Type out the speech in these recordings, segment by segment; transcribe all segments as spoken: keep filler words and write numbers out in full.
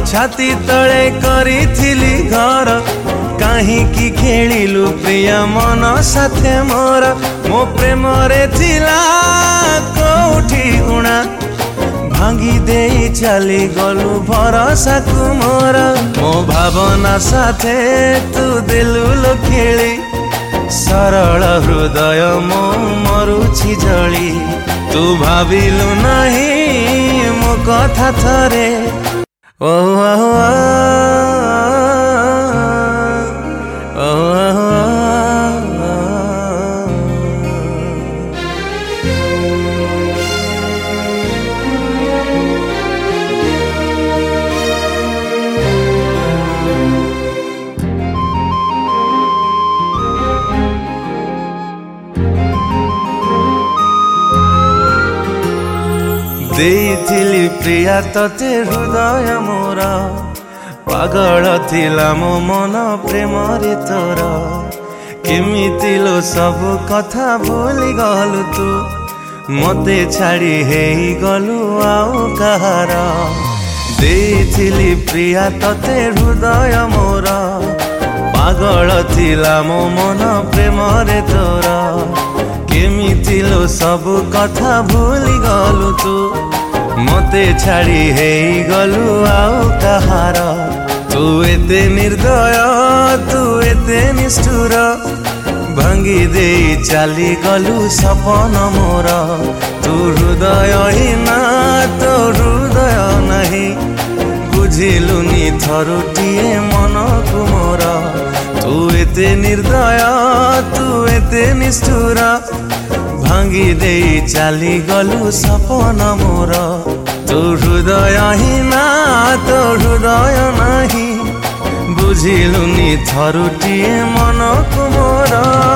छाती तले करिथिली घर काहींकी खेलिलु प्रिय मन साथे मोर मो प्रेम रे थिला कोठी उणा भांगी दे चली गलु भरोसा को मोर मो भावना साथे तू दिलु लो खेली सरल हृदय मो मरुछि जली तू भाविलु नहीं मो कथा थरे ओ ओ देइथिली प्रिया तते हृदय मोर पागल थिला मो मन प्रेम रे तोर केमिति लो सब कथा भूली गलु तू मते छाड़ी हेई गलु आउ कहार देइथिली प्रिया तते हृदय मोर पागल थिला मो मन प्रेम रे तोर केमिति लो सब कथा भूली गलु तू मते छाड़ी हेई गलु आउ कहार तू एते निर्दय तू एते निष्ठुर भांगी दे चली गलु सपन मोर तू हृदय ही ना तो हृदय नहीं बुझिलुनी थरुटिए मन को मोर तू एते निर्दय तू एते निष्ठुर भांगी दे चली गलु सपन मोर तू हृदय ही ना तो हृदय नहीं बुझिलुनी थरुटिए मन को मोर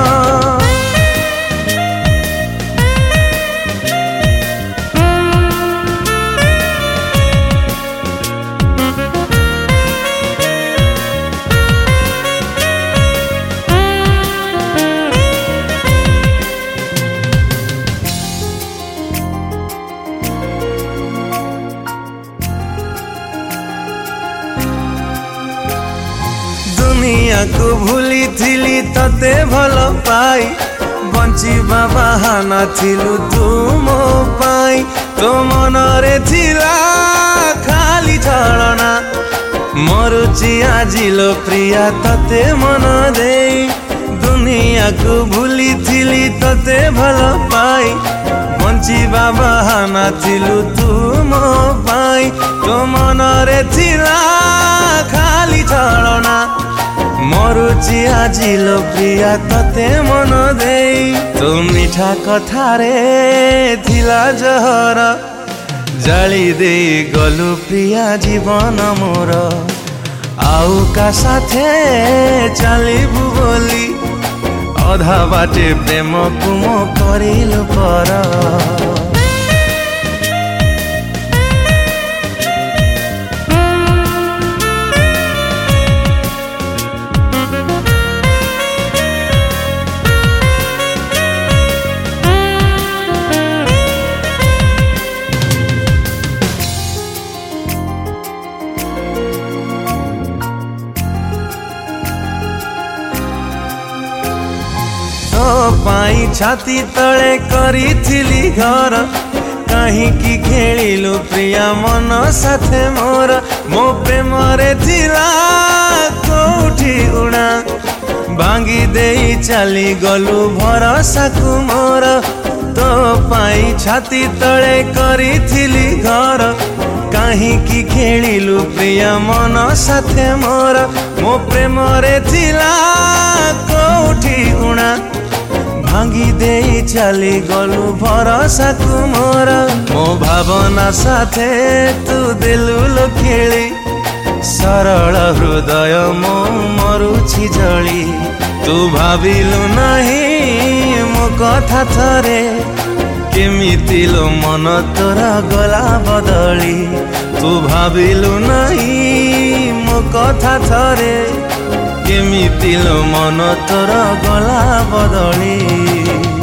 दुनिया को भूली थिली तते भल पाई बंचिबा बाहाना थिलु तू मो पाई तो मन रे थिला खाली छलना मरुची आजिलो प्रिया तते मन देई दुनिया को भूली थिली तते भल पाई बंचिबा बाहाना थिलु तू मो पाई तो मन रे थिला खाली छलना मरुची आजिलो प्रिया तते मन देई तू मीठा कथा रे थिला जहर जाली दे गलु प्रिया जीवन मोर आउ का साथे चलिबु बोली अधा बाटे प्रेम को मो करिलु पर पाई छाती तले करिथिली घर काहींकी खेलिलु प्रिया मन साथे मोर मो प्रेम रे थिला कोठी उणा भांगी देई चली गलु भरोसा को मोर तो पाई छाती तले करिथिली घर काहींकी खेलिलु प्रिया मन साथे मोर मो प्रेम रे थिला कोठी उणा भांगी दे चली गलु भरोसा को मोर मो भावना साथे तू दिलु लो खेली सरल हृदय मो मरुछि जली तू भाविलु नहीं मो कथा थरे केमिति लो मन तोरा गला बदली तू भाविलु नहीं मो कथा थरे केमिति लो मन तोर गला बदली।